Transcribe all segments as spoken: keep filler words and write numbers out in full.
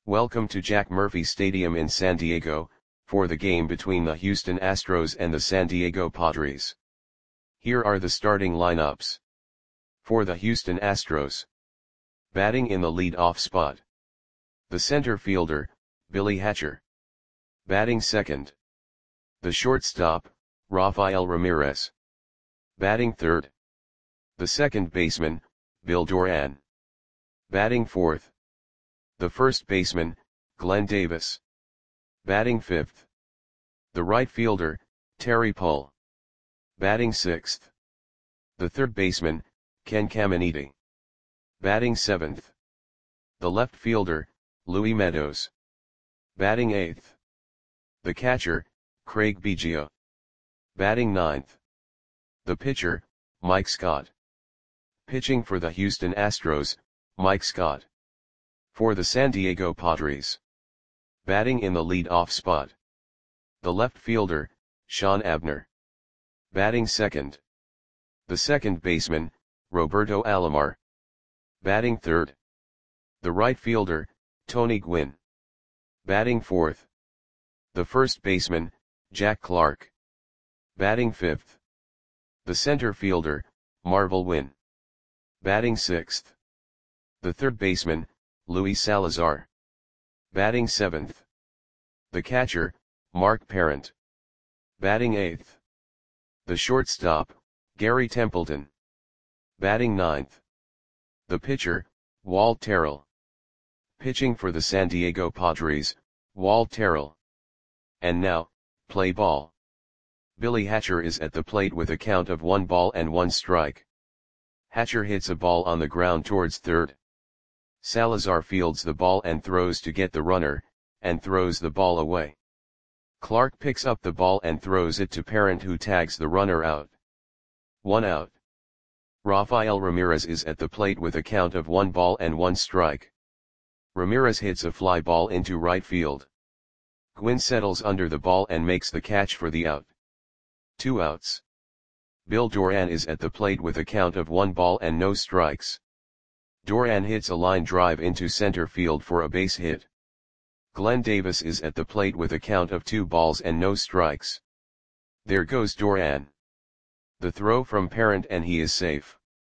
Welcome to Jack Murphy Stadium in San Diego, for the game between the Houston Astros and the San Diego Padres. Here are the starting lineups. For the Houston Astros. Batting in the lead-off spot. The center fielder, Billy Hatcher. Batting second. The shortstop, Rafael Ramirez. Batting third. The second baseman, Bill Doran. Batting fourth. The first baseman, Glenn Davis. Batting fifth. The right fielder, Terry Pull. Batting sixth. The third baseman, Ken Caminiti. Batting seventh. The left fielder, Louis Meadows. Batting eighth. The catcher, Craig Biggio. Batting ninth. The pitcher, Mike Scott. Pitching for the Houston Astros, Mike Scott. For the San Diego Padres. Batting in the lead-off spot. The left fielder, Sean Abner. Batting second. The second baseman, Roberto Alomar. Batting third. The right fielder, Tony Gwynn. Batting fourth. The first baseman, Jack Clark. Batting fifth. The center fielder, Marvel Wynn. Batting sixth. The third baseman, Luis Salazar. Batting seventh. The catcher, Mark Parent. Batting eighth. The shortstop, Gary Templeton. Batting ninth. The pitcher, Walt Terrell. Pitching for the San Diego Padres, Walt Terrell. And now, play ball. Billy Hatcher is at the plate with a count of one ball and one strike. Hatcher hits a ball on the ground towards third. Salazar fields the ball and throws to get the runner, and throws the ball away. Clark picks up the ball and throws it to Parent, who tags the runner out. One out. Rafael Ramirez is at the plate with a count of one ball and one strike. Ramirez hits a fly ball into right field. Gwynn settles under the ball and makes the catch for the out. Two outs. Bill Doran is at the plate with a count of one ball and no strikes. Doran hits a line drive into center field for a base hit. Glenn Davis is at the plate with a count of two balls and no strikes. There goes Doran. The throw from Parent and he is safe.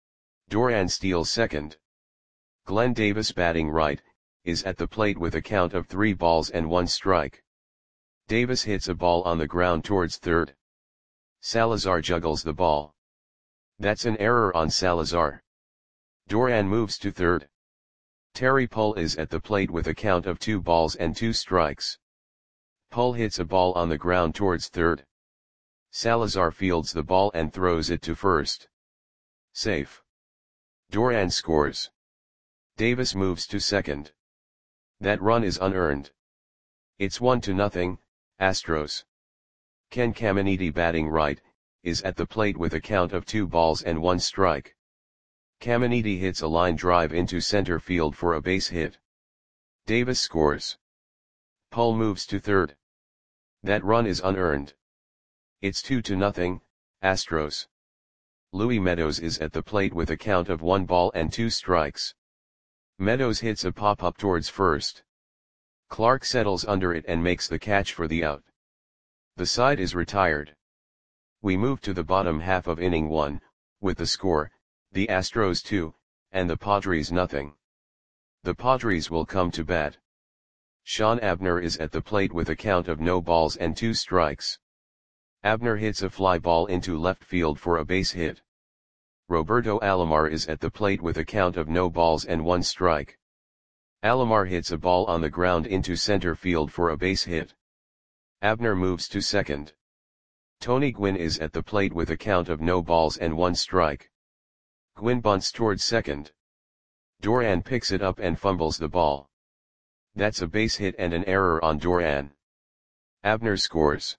Doran steals second. Glenn Davis, batting right, is at the plate with a count of three balls and one strike. Davis hits a ball on the ground towards third. Salazar juggles the ball. That's an error on Salazar. Doran moves to third. Terry Pull is at the plate with a count of two balls and two strikes. Pull hits a ball on the ground towards third. Salazar fields the ball and throws it to first. Safe. Doran scores. Davis moves to second. That run is unearned. It's one to nothing, Astros. Ken Caminiti, batting right, is at the plate with a count of two balls and one strike. Caminiti hits a line drive into center field for a base hit. Davis scores. Pull moves to third. That run is unearned. It's two to nothing, Astros. Louis Meadows is at the plate with a count of one ball and two strikes. Meadows hits a pop-up towards first. Clark settles under it and makes the catch for the out. The side is retired. We move to the bottom half of inning one, with the score, the Astros two, and the Padres nothing. The Padres will come to bat. Sean Abner is at the plate with a count of no balls and two strikes. Abner hits a fly ball into left field for a base hit. Roberto Alomar is at the plate with a count of no balls and one strike. Alomar hits a ball on the ground into center field for a base hit. Abner moves to second. Tony Gwynn is at the plate with a count of no balls and one strike. Gwynn bunts towards second. Doran picks it up and fumbles the ball. That's a base hit and an error on Doran. Abner scores.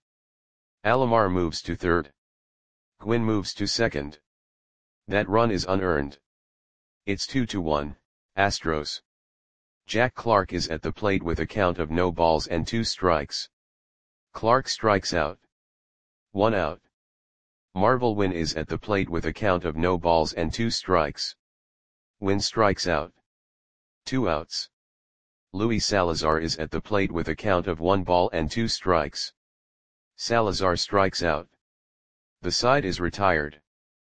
Alomar moves to third. Gwynn moves to second. That run is unearned. It's two to one, Astros. Jack Clark is at the plate with a count of no balls and two strikes. Clark strikes out. One out. Marvel Wynn is at the plate with a count of no balls and two strikes. Wynn strikes out. Two outs. Luis Salazar is at the plate with a count of one ball and two strikes. Salazar strikes out. The side is retired.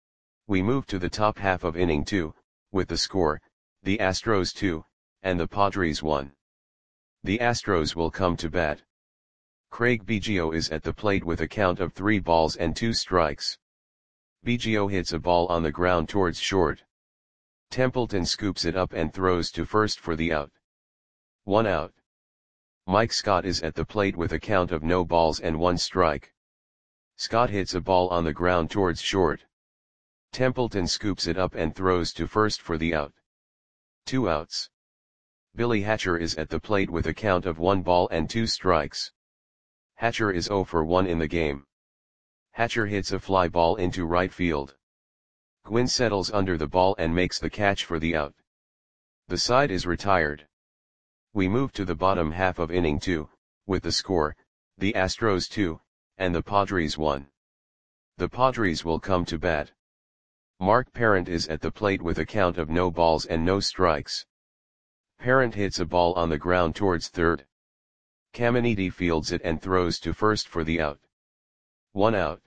We move to the top half of inning two, with the score, the Astros two, and the Padres one. The Astros will come to bat. Craig Biggio is at the plate with a count of three balls and two strikes. Biggio hits a ball on the ground towards short. Templeton scoops it up and throws to first for the out. One out. Mike Scott is at the plate with a count of no balls and one strike. Scott hits a ball on the ground towards short. Templeton scoops it up and throws to first for the out. Two outs. Billy Hatcher is at the plate with a count of one ball and two strikes. Hatcher is oh for one in the game. Hatcher hits a fly ball into right field. Gwynn settles under the ball and makes the catch for the out. The side is retired. We move to the bottom half of inning two, with the score, the Astros two, and the Padres one. The Padres will come to bat. Mark Parent is at the plate with a count of no balls and no strikes. Parent hits a ball on the ground towards third. Caminiti fields it and throws to first for the out. One out.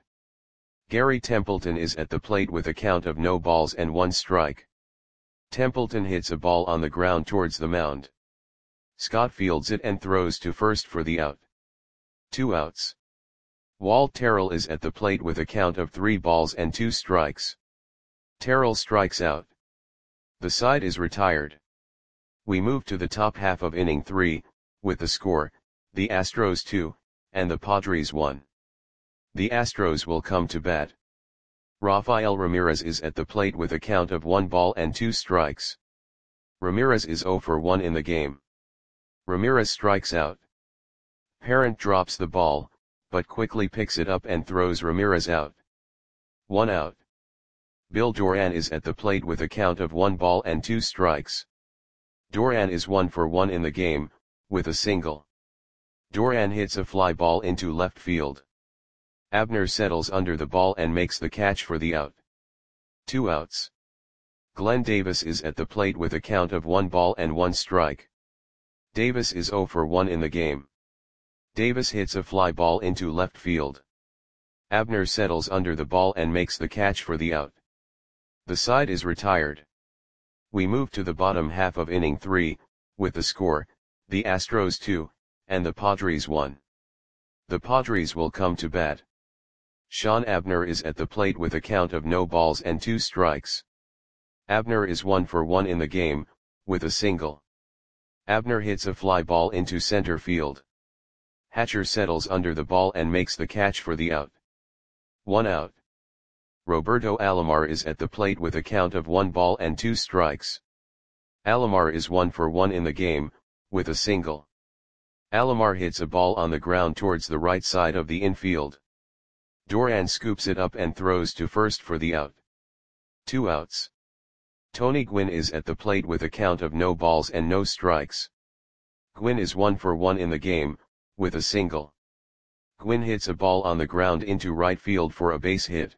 Gary Templeton is at the plate with a count of no balls and one strike. Templeton hits a ball on the ground towards the mound. Scott fields it and throws to first for the out. Two outs. Walt Terrell is at the plate with a count of three balls and two strikes. Terrell strikes out. The side is retired. We move to the top half of inning three, with the score, the Astros two, and the Padres one. The Astros will come to bat. Rafael Ramirez is at the plate with a count of one ball and two strikes. Ramirez is oh for one in the game. Ramirez strikes out. Parent drops the ball, but quickly picks it up and throws Ramirez out. One out. Bill Doran is at the plate with a count of one ball and two strikes. Doran is one for one in the game, with a single. Doran hits a fly ball into left field. Abner settles under the ball and makes the catch for the out. Two outs. Glenn Davis is at the plate with a count of one ball and one strike. Davis is oh for one in the game. Davis hits a fly ball into left field. Abner settles under the ball and makes the catch for the out. The side is retired. We move to the bottom half of inning three, with the score, the Astros two, and the Padres one. The Padres will come to bat. Sean Abner is at the plate with a count of no balls and two strikes. Abner is one for one in the game, with a single. Abner hits a fly ball into center field. Hatcher settles under the ball and makes the catch for the out. One out. Roberto Alomar is at the plate with a count of one ball and two strikes. Alomar is one for one in the game, with a single. Alomar hits a ball on the ground towards the right side of the infield. Doran scoops it up and throws to first for the out. Two outs. Tony Gwynn is at the plate with a count of no balls and no strikes. Gwynn is one for one in the game, with a single. Gwynn hits a ball on the ground into right field for a base hit.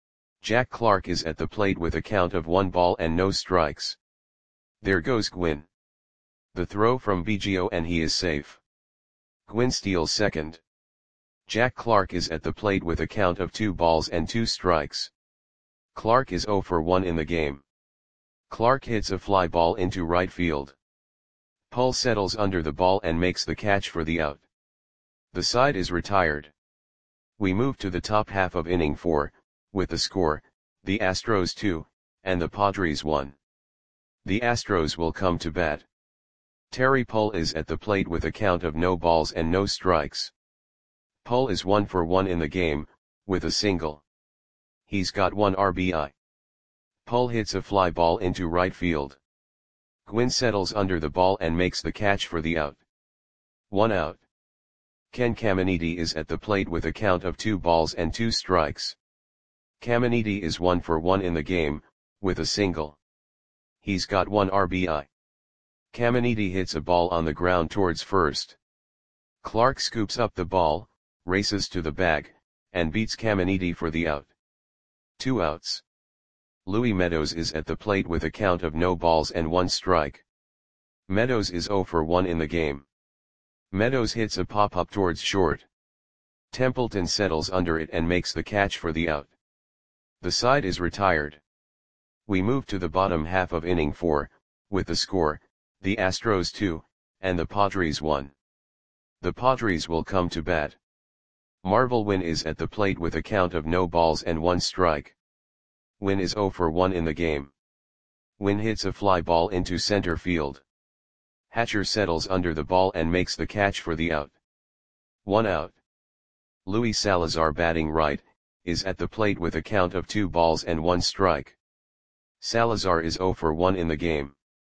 Jack Clark is at the plate with a count of one ball and no strikes. There goes Gwynn. The throw from Biggio and he is safe. Gwynn steals second. Jack Clark is at the plate with a count of two balls and two strikes. Clark is oh for one in the game. Clark hits a fly ball into right field. Pull settles under the ball and makes the catch for the out. The side is retired. We move to the top half of inning four, with the score, the Astros two, and the Padres one. The Astros will come to bat. Terry Pull is at the plate with a count of no balls and no strikes. Pull is one for one in the game, with a single. He's got one R B I. Pull hits a fly ball into right field. Gwynn settles under the ball and makes the catch for the out. One out. Ken Caminiti is at the plate with a count of two balls and two strikes. Caminiti is one for one in the game, with a single. He's got one R B I. Caminiti hits a ball on the ground towards first. Clark scoops up the ball, races to the bag, and beats Caminiti for the out. Two outs. Louis Meadows is at the plate with a count of no balls and one strike. Meadows is zero for one in the game. Meadows hits a pop-up towards short. Templeton settles under it and makes the catch for the out. The side is retired. We move to the bottom half of inning four, with the score, the Astros two, and the Padres one. The Padres will come to bat. Marvel Wynn is at the plate with a count of no balls and one strike. Wynn is zero for one in the game. Wynn hits a fly ball into center field. Hatcher settles under the ball and makes the catch for the out. One out. Luis Salazar, batting right, is at the plate with a count of two balls and one strike. Salazar is zero for one in the game.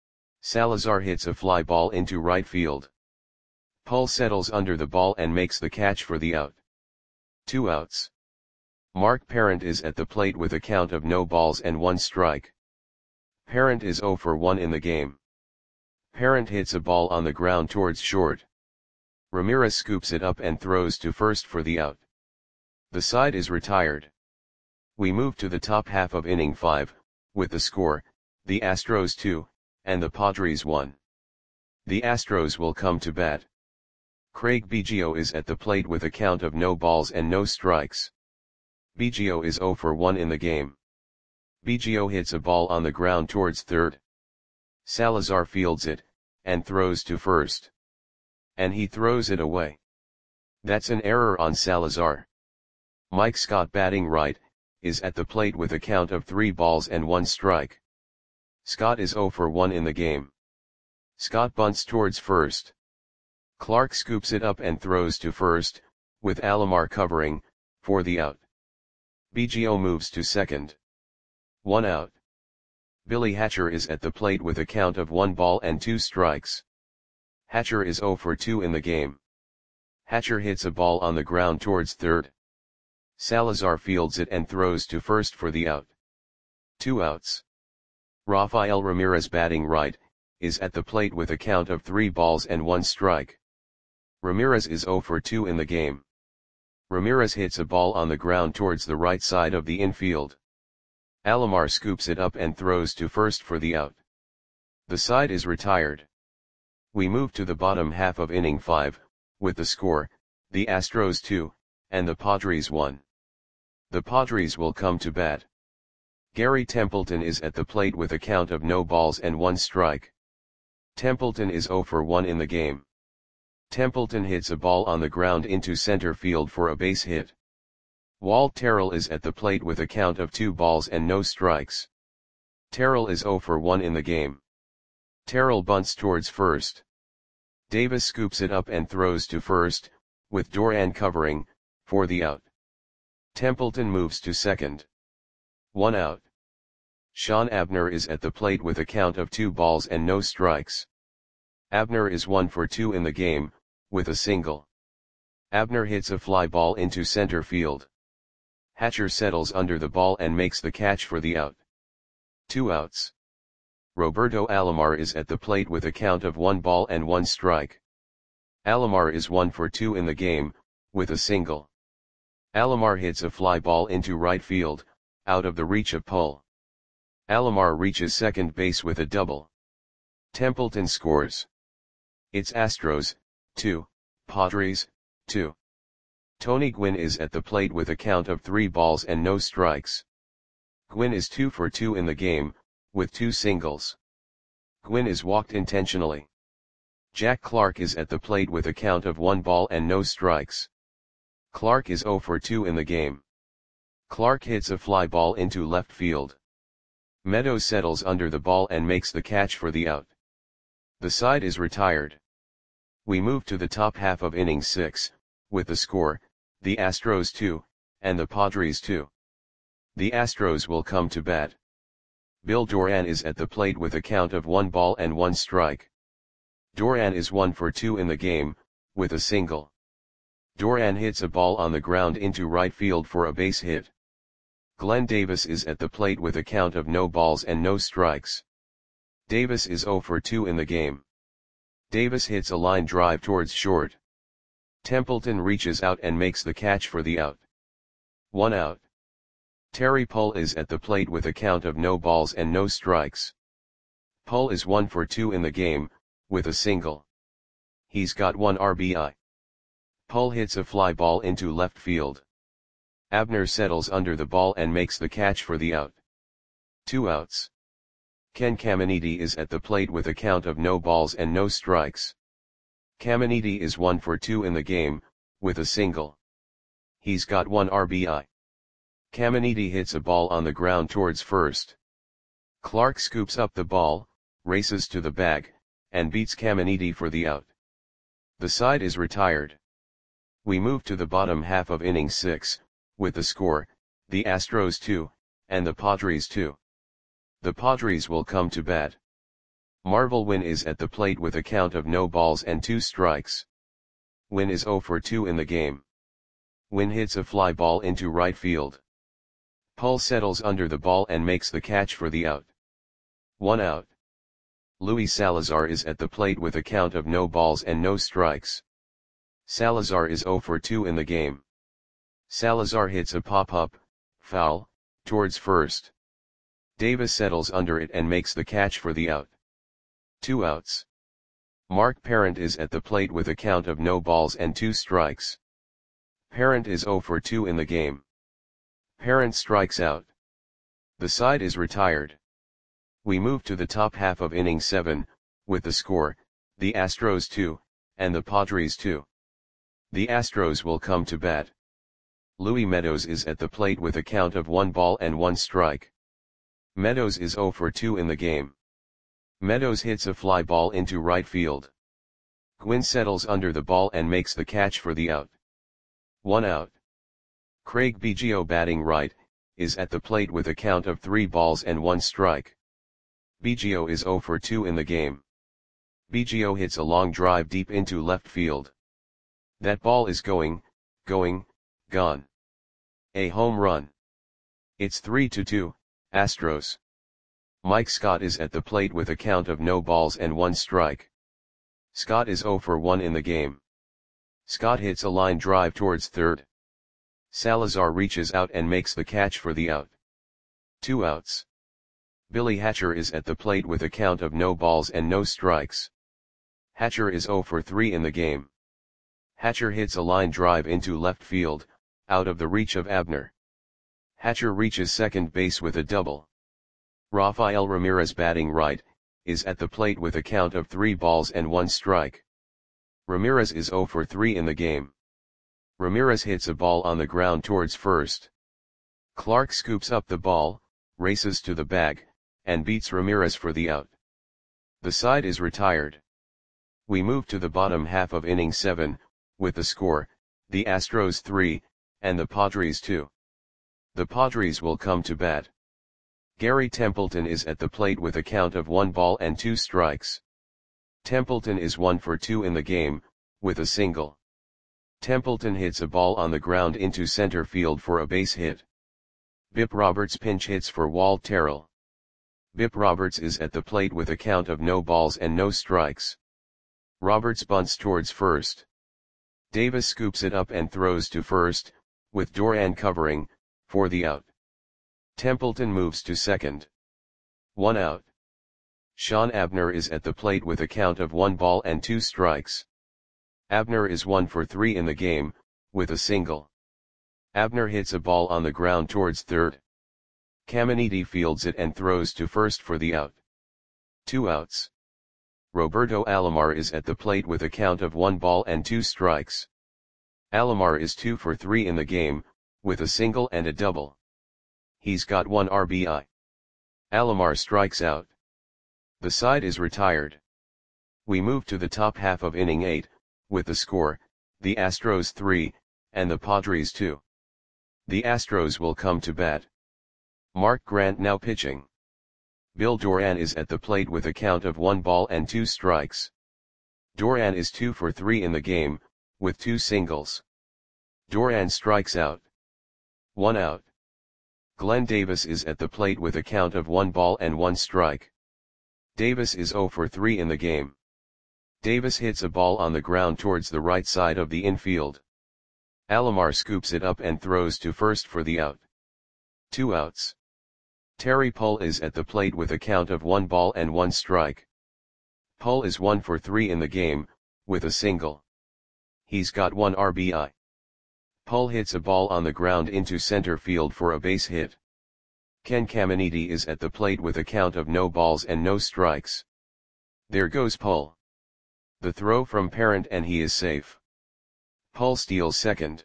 Salazar hits a fly ball into right field. Pull settles under the ball and makes the catch for the out. Two outs. Mark Parent is at the plate with a count of no balls and one strike. Parent is zero for one in the game. Parent hits a ball on the ground towards short. Ramirez scoops it up and throws to first for the out. The side is retired. We move to the top half of inning five, with the score, the Astros two, and the Padres one. The Astros will come to bat. Craig Biggio is at the plate with a count of no balls and no strikes. Biggio is zero for one in the game. Biggio hits a ball on the ground towards third. Salazar fields it, and throws to first. And he throws it away. That's an error on Salazar. Mike Scott, batting right, is at the plate with a count of three balls and one strike. Scott is zero for one in the game. Scott bunts towards first. Clark scoops it up and throws to first, with Alomar covering, for the out. Biggio moves to second. One out. Billy Hatcher is at the plate with a count of one ball and two strikes. Hatcher is zero for two in the game. Hatcher hits a ball on the ground towards third. Salazar fields it and throws to first for the out. Two outs. Rafael Ramirez, batting right, is at the plate with a count of three balls and one strike. Ramirez is zero for two in the game. Ramirez hits a ball on the ground towards the right side of the infield. Alomar scoops it up and throws to first for the out. The side is retired. We move to the bottom half of inning five, with the score, the Astros two, and the Padres one. The Padres will come to bat. Gary Templeton is at the plate with a count of no balls and one strike. Templeton is zero for one in the game. Templeton hits a ball on the ground into center field for a base hit. Walt Terrell is at the plate with a count of two balls and no strikes. Terrell is zero for one in the game. Terrell bunts towards first. Davis scoops it up and throws to first, with Duran covering, for the out. Templeton moves to second. One out. Sean Abner is at the plate with a count of two balls and no strikes. Abner is one for two in the game, with a single. Abner hits a fly ball into center field. Hatcher settles under the ball and makes the catch for the out. Two outs. Roberto Alomar is at the plate with a count of one ball and one strike. Alomar is one for two in the game, with a single. Alomar hits a fly ball into right field, out of the reach of Pull. Alomar reaches second base with a double. Templeton scores. It's Astros, two, Padres, two. Tony Gwynn is at the plate with a count of three balls and no strikes. Gwynn is two for two in the game, with two singles. Gwynn is walked intentionally. Jack Clark is at the plate with a count of one ball and no strikes. Clark is zero for two in the game. Clark hits a fly ball into left field. Meadows settles under the ball and makes the catch for the out. The side is retired. We move to the top half of inning six, with the score, the Astros two, and the Padres two. The Astros will come to bat. Bill Duran is at the plate with a count of one ball and one strike. Duran is one for two in the game, with a single. Duran hits a ball on the ground into right field for a base hit. Glenn Davis is at the plate with a count of no balls and no strikes. Davis is zero for two in the game. Davis hits a line drive towards short. Templeton reaches out and makes the catch for the out. One out. Terry Pull is at the plate with a count of no balls and no strikes. Pull is one for two in the game, with a single. He's got one R B I. Pull hits a fly ball into left field. Abner settles under the ball and makes the catch for the out. Two outs. Ken Caminiti is at the plate with a count of no balls and no strikes. Caminiti is one for two in the game, with a single. He's got one R B I. Caminiti hits a ball on the ground towards first. Clark scoops up the ball, races to the bag, and beats Caminiti for the out. The side is retired. We move to the bottom half of inning six, with the score, the Astros two, and the Padres two. The Padres will come to bat. Marvel Wynn is at the plate with a count of no balls and two strikes. Wynn is oh for two in the game. Wynn hits a fly ball into right field. Pull settles under the ball and makes the catch for the out. One out. Luis Salazar is at the plate with a count of no balls and no strikes. Salazar is oh for two in the game. Salazar hits a pop-up, foul, towards first. Davis settles under it and makes the catch for the out. Two outs. Mark Parent is at the plate with a count of no balls and two strikes. Parent is oh for two in the game. Parent strikes out. The side is retired. We move to the top half of inning seven, with the score, the Astros two, and the Padres two. The Astros will come to bat. Louis Meadows is at the plate with a count of one ball and one strike. Meadows is oh for two in the game. Meadows hits a fly ball into right field. Gwynn settles under the ball and makes the catch for the out. One out. Craig Biggio, batting right, is at the plate with a count of three balls and one strike. Biggio is oh for two in the game. Biggio hits a long drive deep into left field. That ball is going, going, gone. A home run. It's three to two, Astros. Mike Scott is at the plate with a count of no balls and one strike. Scott is oh for one in the game. Scott hits a line drive towards third. Salazar reaches out and makes the catch for the out. Two outs. Billy Hatcher is at the plate with a count of no balls and no strikes. Hatcher is oh for three in the game. Hatcher hits a line drive into left field, out of the reach of Abner. Hatcher reaches second base with a double. Rafael Ramirez, batting right, is at the plate with a count of three balls and one strike. Ramirez is oh for three in the game. Ramirez hits a ball on the ground towards first. Clark scoops up the ball, races to the bag, and beats Ramirez for the out. The side is retired. We move to the bottom half of inning seven, with the score, the Astros three, and the Padres two. The Padres will come to bat. Gary Templeton is at the plate with a count of one ball and two strikes. Templeton is one for two in the game, with a single. Templeton hits a ball on the ground into center field for a base hit. Bip Roberts pinch hits for Walt Terrell. Bip Roberts is at the plate with a count of no balls and no strikes. Roberts bunts towards first. Davis scoops it up and throws to first, with Doran covering, for the out. Templeton moves to second. One out. Sean Abner is at the plate with a count of one ball and two strikes. Abner is one for three in the game, with a single. Abner hits a ball on the ground towards third. Caminiti fields it and throws to first for the out. Two outs. Roberto Alomar is at the plate with a count of one ball and two strikes. Alomar is two for three in the game, with a single and a double. He's got one R B I. Alomar strikes out. The side is retired. We move to the top half of inning eight, with the score, the Astros three, and the Padres two. The Astros will come to bat. Mark Grant now pitching. Bill Doran is at the plate with a count of one ball and two strikes. Doran is two for three in the game, with two singles. Doran strikes out. One out. Glenn Davis is at the plate with a count of one ball and one strike. Davis is oh for three in the game. Davis hits a ball on the ground towards the right side of the infield. Alomar scoops it up and throws to first for the out. Two outs. Terry Pull is at the plate with a count of one ball and one strike. Pull is one for three in the game, with a single. He's got one R B I. Pull hits a ball on the ground into center field for a base hit. Ken Caminiti is at the plate with a count of no balls and no strikes. There goes Pull. The throw from Parent and he is safe. Pull steals second.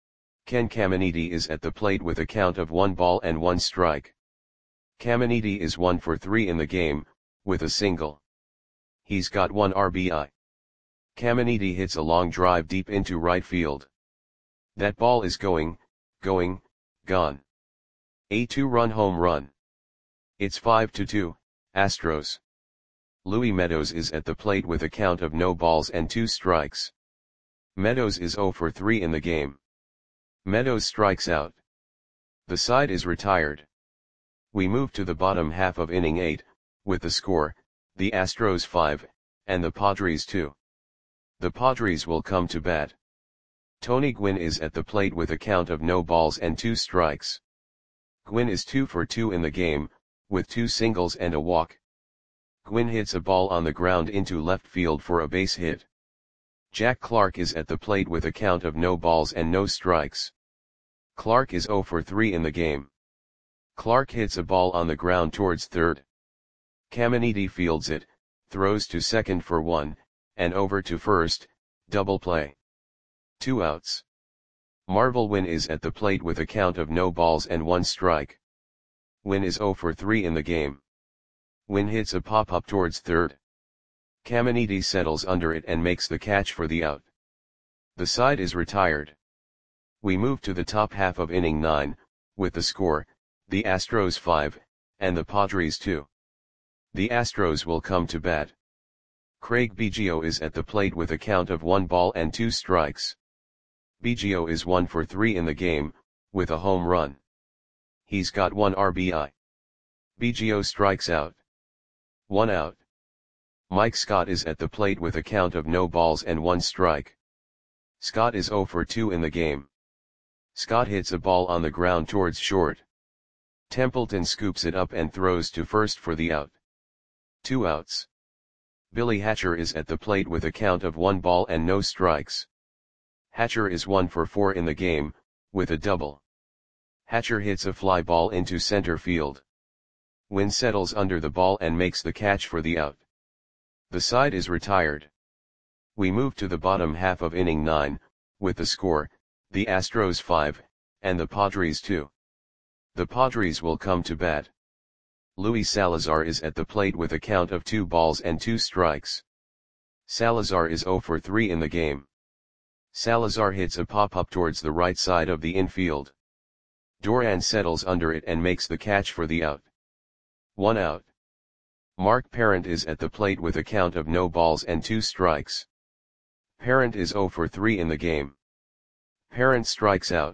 Ken Caminiti is at the plate with a count of one ball and one strike. Caminiti is one for three in the game, with a single. He's got one R B I. Caminiti hits a long drive deep into right field. That ball is going, going, gone. A two-run home run. It's five to two, Astros. Louis Meadows is at the plate with a count of no balls and two strikes. Meadows is zero for three in the game. Meadows strikes out. The side is retired. We move to the bottom half of inning eight, with the score, the Astros five, and the Padres two. The Padres will come to bat. Tony Gwynn is at the plate with a count of no balls and two strikes. Gwynn is two for two in the game, with two singles and a walk. Gwynn hits a ball on the ground into left field for a base hit. Jack Clark is at the plate with a count of no balls and no strikes. Clark is zero for three in the game. Clark hits a ball on the ground towards third. Caminiti fields it, throws to second for one, and over to first, double play. Two outs. Marvel Wynn is at the plate with a count of no balls and one strike. Wynn is zero for three in the game. Wynn hits a pop-up towards third. Caminiti settles under it and makes the catch for the out. The side is retired. We move to the top half of inning nine, with the score, the Astros five, and the Padres two. The Astros will come to bat. Craig Biggio is at the plate with a count of one ball and two strikes. Biggio is one for three in the game, with a home run. He's got one R B I. Biggio strikes out. One out. Mike Scott is at the plate with a count of no balls and one strike. Scott is zero for two in the game. Scott hits a ball on the ground towards short. Templeton scoops it up and throws to first for the out. Two outs. Billy Hatcher is at the plate with a count of one ball and no strikes. Hatcher is one for four in the game, with a double. Hatcher hits a fly ball into center field. Wynn settles under the ball and makes the catch for the out. The side is retired. We move to the bottom half of inning nine, with the score, the Astros five, and the Padres two. The Padres will come to bat. Luis Salazar is at the plate with a count of two balls and two strikes. Salazar is zero for three in the game. Salazar hits a pop-up towards the right side of the infield. Duran settles under it and makes the catch for the out. One out. Mark Parent is at the plate with a count of no balls and two strikes. Parent is zero for three in the game. Parent strikes out.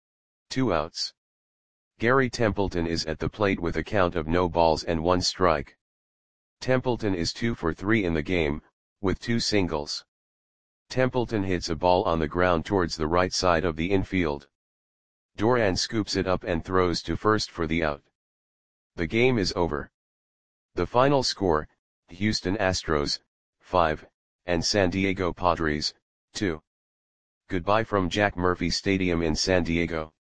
Two outs. Gary Templeton is at the plate with a count of no balls and one strike. Templeton is two for three in the game, with two singles. Templeton hits a ball on the ground towards the right side of the infield. Duran scoops it up and throws to first for the out. The game is over. The final score, Houston Astros, five, and San Diego Padres, two. Goodbye from Jack Murphy Stadium in San Diego.